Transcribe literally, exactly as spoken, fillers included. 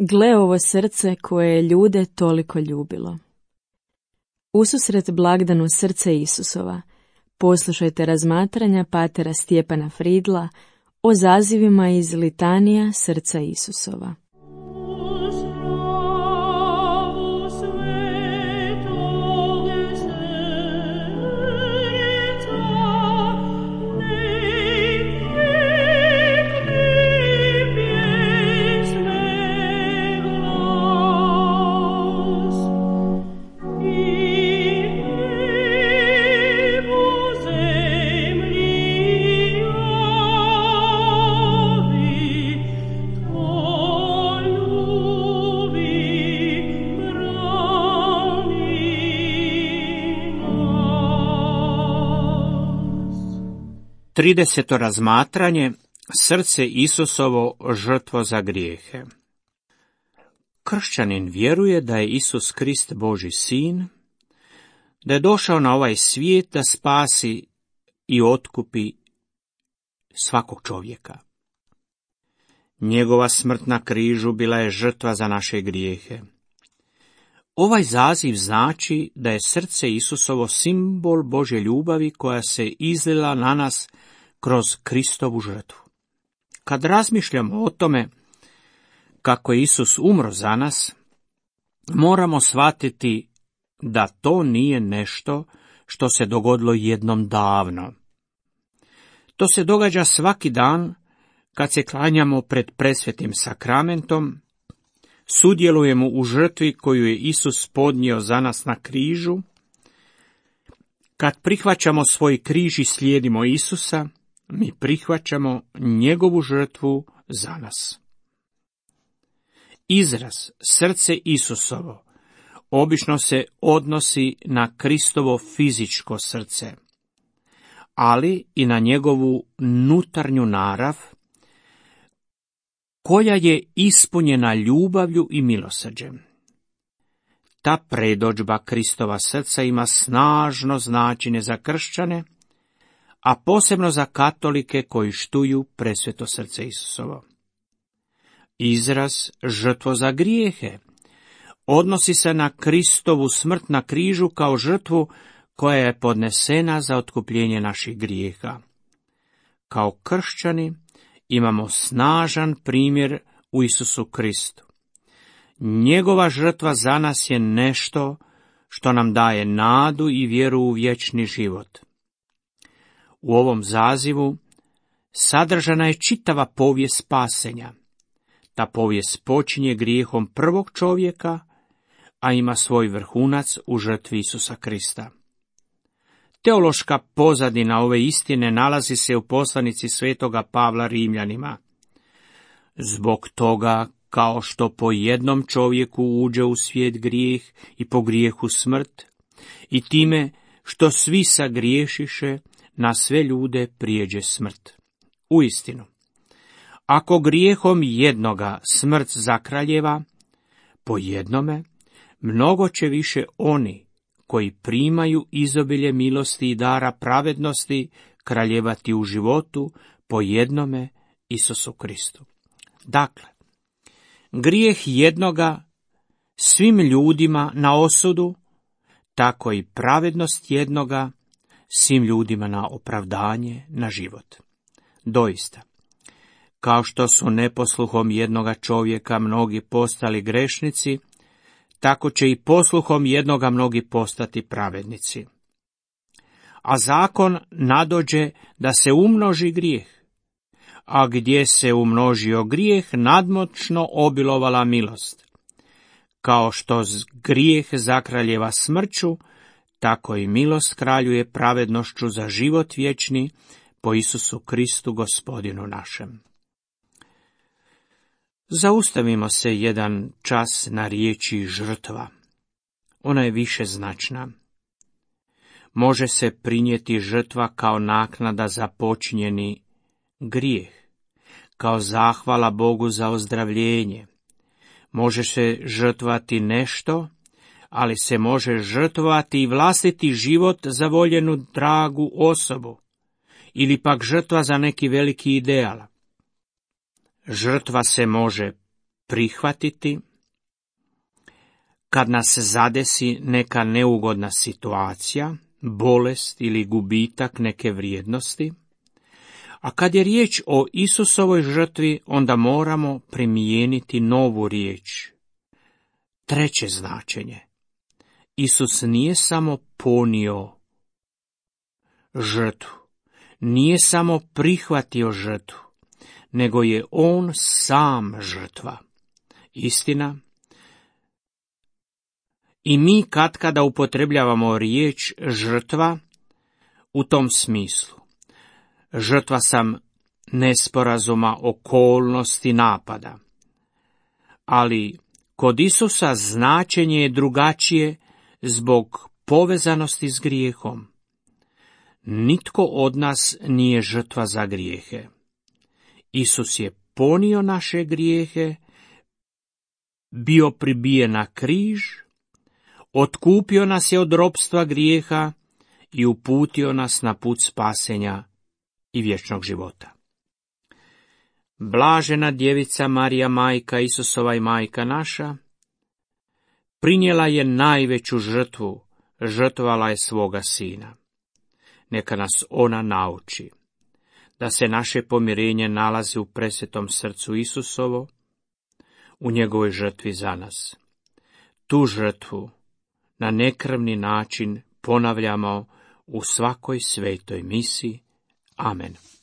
Gle ovo srce koje je ljude toliko ljubilo. Ususret blagdanu srce Isusova, poslušajte razmatranja patera Stjepana Fridla o zazivima iz litanija srca Isusova. trideseto razmatranje, srce Isusovo, žrtvo za grijehe. Kršćanin vjeruje da je Isus Krist Božji sin, da je došao na ovaj svijet da spasi i otkupi svakog čovjeka. Njegova smrt na križu bila je žrtva za naše grijehe. Ovaj zaziv znači da je srce Isusovo simbol Božje ljubavi koja se izlila na nas kroz Kristovu žrtvu. Kad razmišljamo o tome kako je Isus umro za nas, moramo shvatiti da to nije nešto što se dogodilo jednom davno. To se događa svaki dan kad se klanjamo pred presvetim sakramentom, sudjelujemo u žrtvi koju je Isus podnio za nas na križu, kad prihvaćamo svoj križ i slijedimo Isusa, mi prihvaćamo njegovu žrtvu za nas. Izraz srce Isusovo obično se odnosi na Kristovo fizičko srce, ali i na njegovu nutarnju narav, koja je ispunjena ljubavlju i milosrđem. Ta predodžba Kristova srca ima snažno značenje za kršćane, a posebno za katolike koji štuju presveto srce Isusovo. Izraz žrtvo za grijehe odnosi se na Kristovu smrt na križu kao žrtvu koja je podnesena za otkupljenje naših grijeha. Kao kršćani imamo snažan primjer u Isusu Kristu. Njegova žrtva za nas je nešto što nam daje nadu i vjeru u vječni život. U ovom zazivu sadržana je čitava povijest spasenja. Ta povijest počinje grijehom prvog čovjeka, a ima svoj vrhunac u žrtvi Isusa Krista. Teološka pozadina ove istine nalazi se u poslanici svetoga Pavla Rimljanima. Zbog toga, kao što po jednom čovjeku uđe u svijet grijeh i po grijehu smrt, i time što svi sagriješiše, na sve ljude prijeđe smrt. Uistinu, ako grijehom jednoga smrt zakraljeva, po jednome, mnogo će više oni koji primaju izobilje milosti i dara pravednosti kraljevati u životu po jednome Isusu Kristu. Dakle, grijeh jednoga svim ljudima na osudu, tako i pravednost jednoga svim ljudima na opravdanje, na život. Doista, kao što su neposluhom jednoga čovjeka mnogi postali grešnici, tako će i posluhom jednoga mnogi postati pravednici. A zakon nadođe da se umnoži grijeh, a gdje se umnožio grijeh, nadmoćno obilovala milost. Kao što grijeh zakraljeva smrću, tako i milost kraljuje pravednošću za život vječni po Isusu Kristu Gospodinu našem. Zaustavimo se jedan čas na riječi žrtva. Ona je višeznačna. Može se prinijeti žrtva kao naknada za počinjeni grijeh, kao zahvala Bogu za ozdravljenje. Može se žrtvati nešto, ali se može žrtvovati i vlastiti život za voljenu dragu osobu, ili pak žrtva za neki veliki ideal. Žrtva se može prihvatiti kad nas zadesi neka neugodna situacija, bolest ili gubitak neke vrijednosti, a kad je riječ o Isusovoj žrtvi, onda moramo primijeniti novu riječ. Treće značenje. Isus nije samo ponio žrtvu, nije samo prihvatio žrtvu, nego je on sam žrtva. Istina, i mi katkada upotrebljavamo riječ žrtva u tom smislu. Žrtva sam nesporazuma, okolnosti, napada. Ali kod Isusa značenje je drugačije zbog povezanosti s grijehom. Nitko od nas nije žrtva za grijehe. Isus je ponio naše grijehe, bio pribijen na križ, otkupio nas je od ropstva grijeha i uputio nas na put spasenja i vječnog života. Blažena djevica Marija, majka Isusova i majka naša, prinijela je najveću žrtvu, žrtvovala je svoga sina. Neka nas ona nauči da se naše pomirenje nalazi u presvetom srcu Isusovo, u njegovoj žrtvi za nas. Tu žrtvu na nekrvni način ponavljamo u svakoj svetoj misi. Amen.